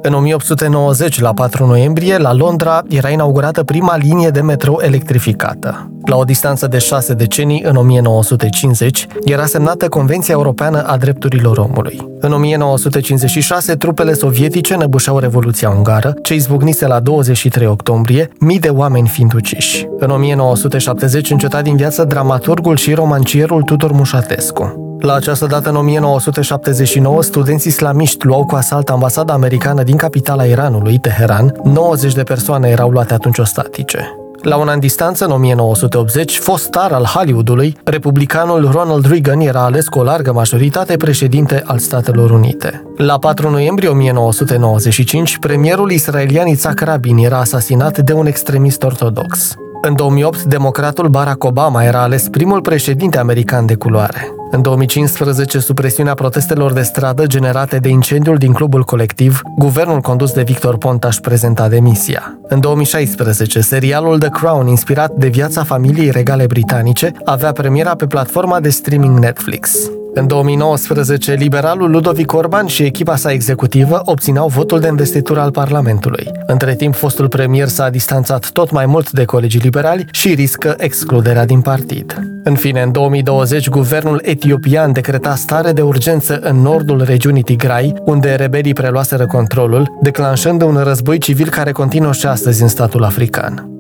În 1890, la 4 noiembrie, la Londra, era inaugurată prima linie de metrou electrificată. La o distanță de 6 decenii, în 1950, era semnată Convenția Europeană a Drepturilor Omului. În 1956, trupele sovietice năbușeau Revoluția Ungară, ce izbucnise la 23 octombrie, mii de oameni fiind uciși. În 1970 înceta din viață dramaturgul și romancierul Tudor Mușatescu. La această dată, în 1979, studenți islamiști luau cu asalt ambasada americană din capitala Iranului, Teheran. 90 de persoane erau luate atunci ostatice. La un an distanță, în 1980, fost star al Hollywoodului, republicanul Ronald Reagan era ales cu o largă majoritate președinte al Statelor Unite. La 4 noiembrie 1995, premierul israelian Yitzhak Rabin era asasinat de un extremist ortodox. În 2008, democratul Barack Obama era ales primul președinte american de culoare. În 2015, sub presiunea protestelor de stradă generate de incendiul din clubul colectiv, guvernul condus de Victor Ponta își prezenta demisia. În 2016, serialul The Crown, inspirat de viața familiei regale britanice, avea premiera pe platforma de streaming Netflix. În 2019, liberalul Ludovic Orban și echipa sa executivă obțineau votul de investitură al Parlamentului. Între timp, fostul premier s-a distanțat tot mai mult de colegii liberali și riscă excluderea din partid. În fine, în 2020, guvernul etiopian decreta stare de urgență în nordul regiunii Tigray, unde rebelii preluaseră controlul, declanșând un război civil care continuă și astăzi în statul african.